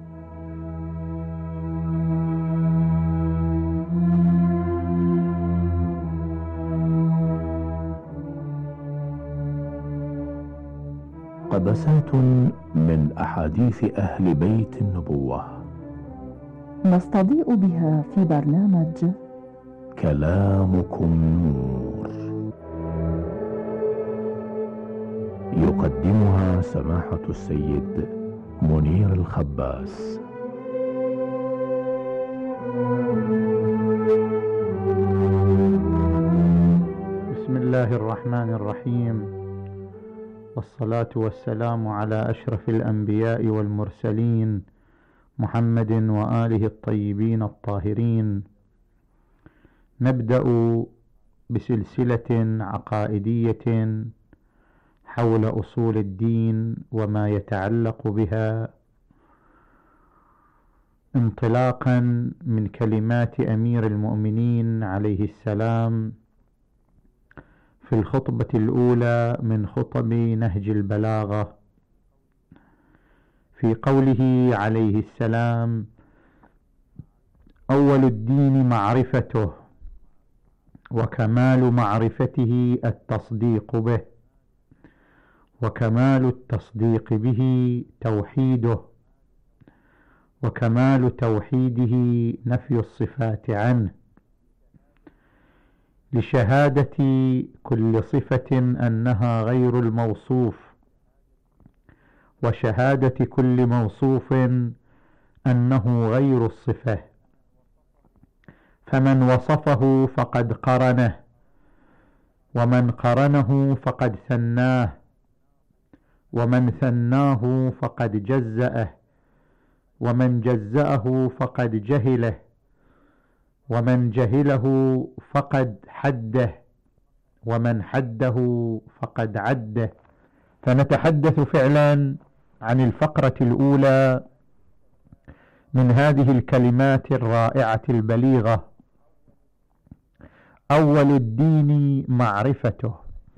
قبسات من أحاديث أهل بيت النبوة نستضيء بها في برنامج كلامكم نور، يقدمها سماحة السيد منير الخباس. بسم الله الرحمن الرحيم، والصلاة والسلام على أشرف الأنبياء والمرسلين محمد وآله الطيبين الطاهرين. نبدأ بسلسلة عقائدية حول أصول الدين وما يتعلق بها، انطلاقا من كلمات أمير المؤمنين عليه السلام في الخطبة الأولى من خطب نهج البلاغة، في قوله عليه السلام: أول الدين معرفته، وكمال معرفته التصديق به، وكمال التصديق به توحيده، وكمال توحيده نفي الصفات عنه، لشهادة كل صفة أنها غير الموصوف، وشهادة كل موصوف أنه غير الصفة. فمن وصفه فقد قرنه، ومن قرنه فقد ثناه، ومن ثناه فقد جزأه، ومن جزأه فقد جهله، ومن جهله فقد حده ومن حده فقد عده. فنتحدث فعلا عن الفقرة الأولى من هذه الكلمات الرائعة البليغة: أول الدين معرفته.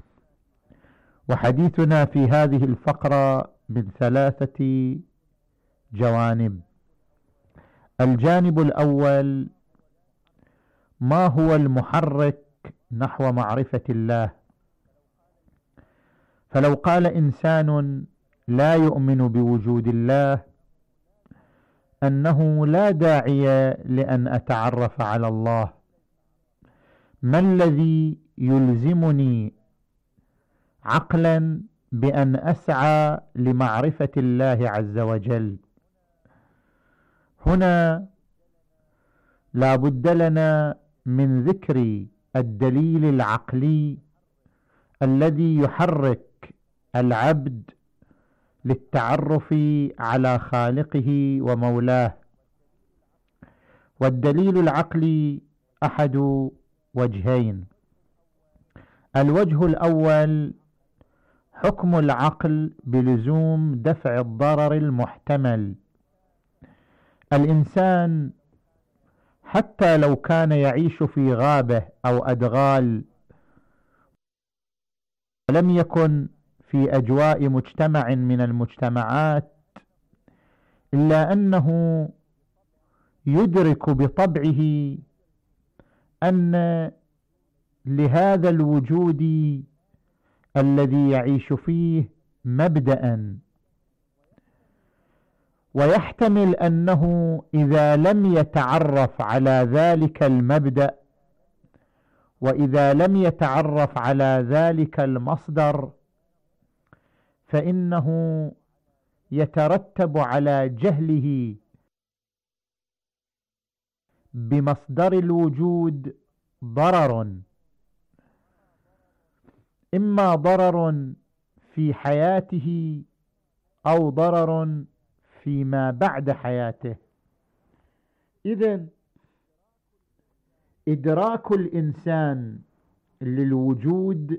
وحديثنا في هذه الفقرة من ثلاثة جوانب. الجانب الأول: ما هو المحرك نحو معرفة الله؟ فلو قال إنسان لا يؤمن بوجود الله أنه لا داعي لأن أتعرف على الله، ما الذي يلزمني عقلا بأن أسعى لمعرفة الله عز وجل؟ هنا لا بد لنا من ذكر الدليل العقلي الذي يحرك العبد للتعرف على خالقه ومولاه. والدليل العقلي أحد وجهين: الوجه الأول حكم العقل بلزوم دفع الضرر المحتمل. الإنسان حتى لو كان يعيش في غابة أو أدغال ولم يكن في أجواء مجتمع من المجتمعات، إلا أنه يدرك بطبعه أن لهذا الوجود الذي يعيش فيه مبدأ، ويحتمل أنه إذا لم يتعرف على ذلك المبدأ وإذا لم يتعرف على ذلك المصدر فإنه يترتب على جهله بمصدر الوجود ضرر، إما ضرر في حياته أو ضرر فيما بعد حياته. إذن إدراك الإنسان للوجود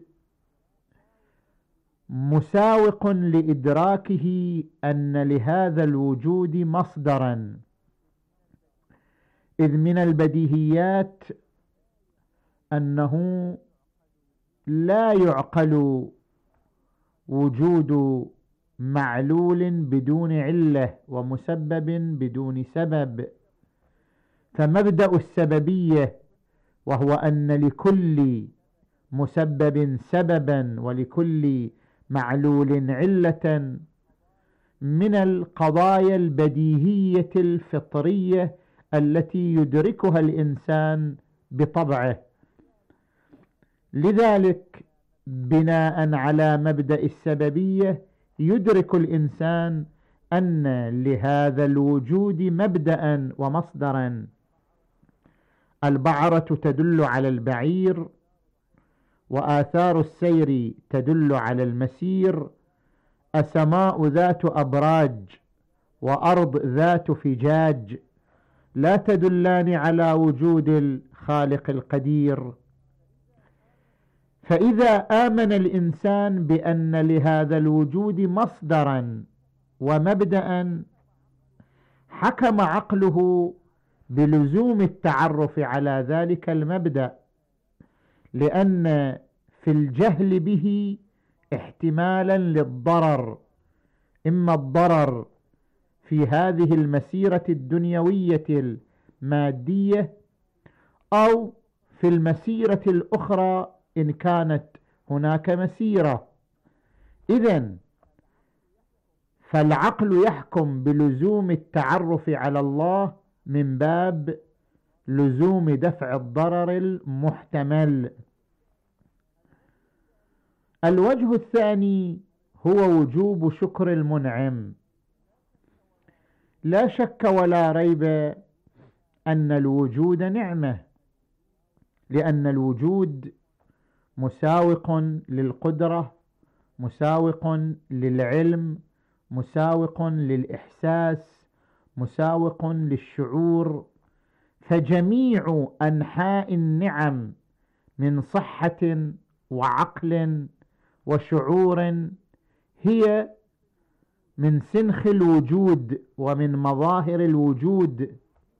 مساوق لإدراكه أن لهذا الوجود مصدرا، إذ من البديهيات أنه لا يعقل وجود معلول بدون علة ومسبب بدون سبب. فمبدأ السببية، وهو أن لكل مسبب سببا ولكل معلول علة، من القضايا البديهية الفطرية التي يدركها الإنسان بطبعه. لذلك بناء على مبدأ السببية يدرك الإنسان أن لهذا الوجود مبدأ ومصدرا. البعرة تدل على البعير، وآثار السير تدل على المسير. السماء ذات أبراج وأرض ذات فجاج لا تدلان على وجود الخالق القدير. فإذا آمن الإنسان بأن لهذا الوجود مصدرا ومبدأ، حكم عقله بلزوم التعرف على ذلك المبدأ، لأن في الجهل به احتمالا للضرر، إما الضرر في هذه المسيرة الدنيوية المادية أو في المسيرة الأخرى إن كانت هناك مسيرة. إذن فالعقل يحكم بلزوم التعرف على الله من باب لزوم دفع الضرر المحتمل. الوجه الثاني هو وجوب شكر المنعم. لا شك ولا ريب أن الوجود نعمة، لأن الوجود مساوق للقدرة، مساوق للعلم، مساوق للإحساس، مساوق للشعور. فجميع أنحاء النعم من صحة وعقل وشعور هي من سنخ الوجود ومن مظاهر الوجود.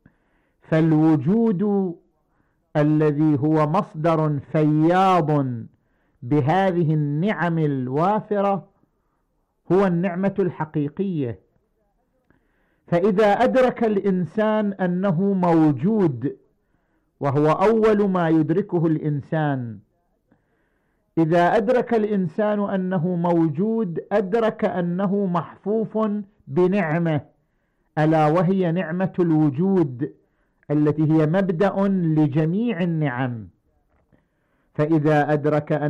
فالوجود الذي هو مصدر فياض بهذه النعم الوافرة هو النعمة الحقيقية. فإذا أدرك الإنسان أنه موجود، وهو أول ما يدركه الإنسان، إذا أدرك الإنسان أنه موجود أدرك أنه محفوف بنعمة، ألا وهي نعمة الوجود التي هي مبدأ لجميع النعم. فإذا أدرك أن